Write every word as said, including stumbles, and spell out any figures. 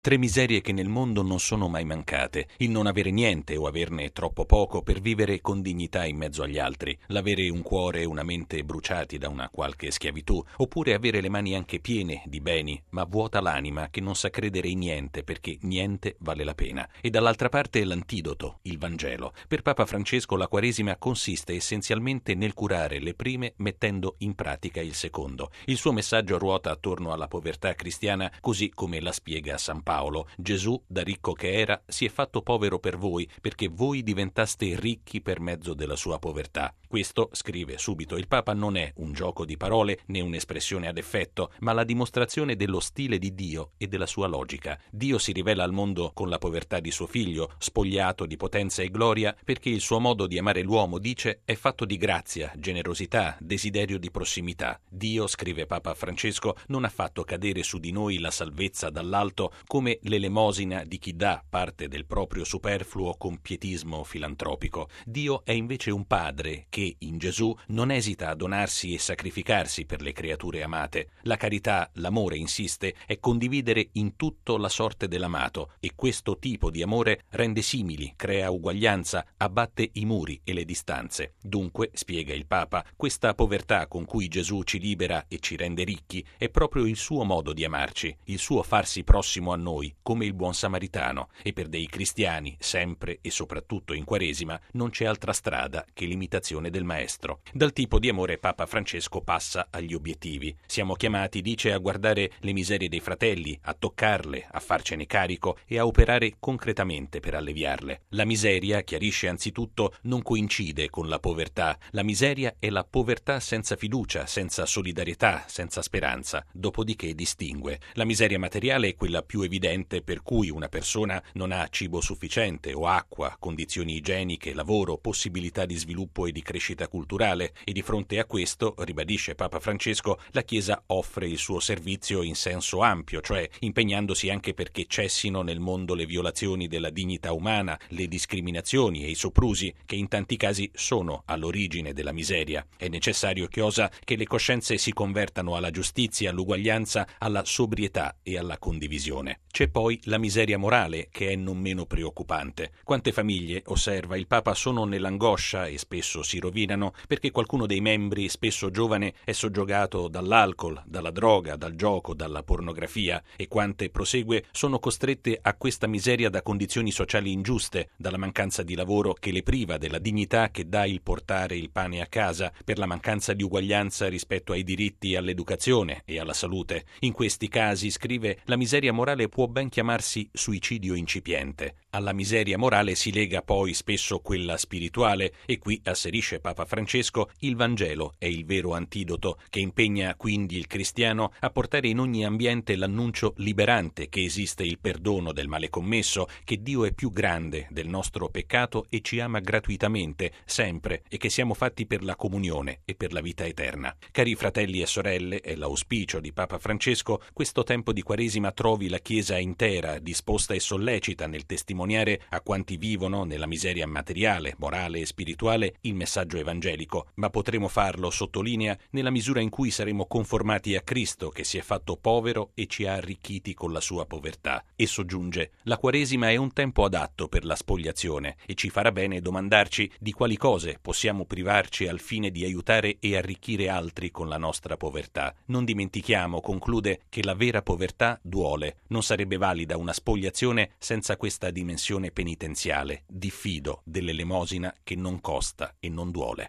Tre miserie che nel mondo non sono mai mancate: il non avere niente o averne troppo poco per vivere con dignità in mezzo agli altri, l'avere un cuore e una mente bruciati da una qualche schiavitù, oppure avere le mani anche piene di beni, ma vuota l'anima che non sa credere in niente perché niente vale la pena. E dall'altra parte l'antidoto, il Vangelo. Per Papa Francesco la Quaresima consiste essenzialmente nel curare le prime mettendo in pratica il secondo. Il suo messaggio ruota attorno alla povertà cristiana, così come la spiega San Paolo. Gesù, da ricco che era, si è fatto povero per voi, perché voi diventaste ricchi per mezzo della sua povertà. Questo, scrive subito il Papa, non è un gioco di parole né un'espressione ad effetto, ma la dimostrazione dello stile di Dio e della sua logica. Dio si rivela al mondo con la povertà di suo figlio, spogliato di potenza e gloria, perché il suo modo di amare l'uomo, dice, è fatto di grazia, generosità, desiderio di prossimità. Dio, scrive Papa Francesco, non ha fatto cadere su di noi la salvezza dall'alto come l'elemosina di chi dà parte del proprio superfluo con pietismo filantropico. Dio è invece un padre che, in Gesù, non esita a donarsi e sacrificarsi per le creature amate. La carità, l'amore, insiste, è condividere in tutto la sorte dell'amato, e questo tipo di amore rende simili, crea uguaglianza, abbatte i muri e le distanze. Dunque, spiega il Papa, questa povertà con cui Gesù ci libera e ci rende ricchi è proprio il suo modo di amarci, il suo farsi prossimo a noi, come il buon samaritano, e per dei cristiani, sempre e soprattutto in Quaresima, non c'è altra strada che l'imitazione del Maestro. Dal tipo di amore Papa Francesco passa agli obiettivi. Siamo chiamati, dice, a guardare le miserie dei fratelli, a toccarle, a farcene carico e a operare concretamente per alleviarle. La miseria, chiarisce anzitutto, non coincide con la povertà. La miseria è la povertà senza fiducia, senza solidarietà, senza speranza. Dopodiché distingue. La miseria materiale è quella più evidente, per cui una persona non ha cibo sufficiente o acqua, condizioni igieniche, lavoro, possibilità di sviluppo e di crescita culturale, e di fronte a questo, ribadisce Papa Francesco, la Chiesa offre il suo servizio in senso ampio, cioè impegnandosi anche perché cessino nel mondo le violazioni della dignità umana, le discriminazioni e i soprusi che in tanti casi sono all'origine della miseria. È necessario, chiosa, che le coscienze si convertano alla giustizia, all'uguaglianza, alla sobrietà e alla condivisione. C'è poi la miseria morale, che è non meno preoccupante. Quante famiglie, osserva il Papa, sono nell'angoscia e spesso si rovinano perché qualcuno dei membri, spesso giovane, è soggiogato dall'alcol, dalla droga, dal gioco, dalla pornografia, e quante, prosegue, sono costrette a questa miseria da condizioni sociali ingiuste, dalla mancanza di lavoro che le priva della dignità che dà il portare il pane a casa, per la mancanza di uguaglianza rispetto ai diritti all'educazione e alla salute. In questi casi, scrive, la miseria morale può ben chiamarsi suicidio incipiente. Alla miseria morale si lega poi spesso quella spirituale, e qui, asserisce Papa Francesco, il Vangelo è il vero antidoto, che impegna quindi il cristiano a portare in ogni ambiente l'annuncio liberante che esiste il perdono del male commesso, che Dio è più grande del nostro peccato e ci ama gratuitamente, sempre, e che siamo fatti per la comunione e per la vita eterna. Cari fratelli e sorelle, è l'auspicio di Papa Francesco, questo tempo di Quaresima trovi la Chiesa intera disposta e sollecita nel testimoniare a quanti vivono nella miseria materiale, morale e spirituale il messaggio evangelico, ma potremo farlo, sottolinea, nella misura in cui saremo conformati a Cristo, che si è fatto povero e ci ha arricchiti con la sua povertà. E soggiunge: la Quaresima è un tempo adatto per la spogliazione e ci farà bene domandarci di quali cose possiamo privarci al fine di aiutare e arricchire altri con la nostra povertà. Non dimentichiamo, conclude, che la vera povertà duole. Non sarebbe valida una spogliazione senza questa dimensione penitenziale, diffido dell'elemosina che non costa e non duole.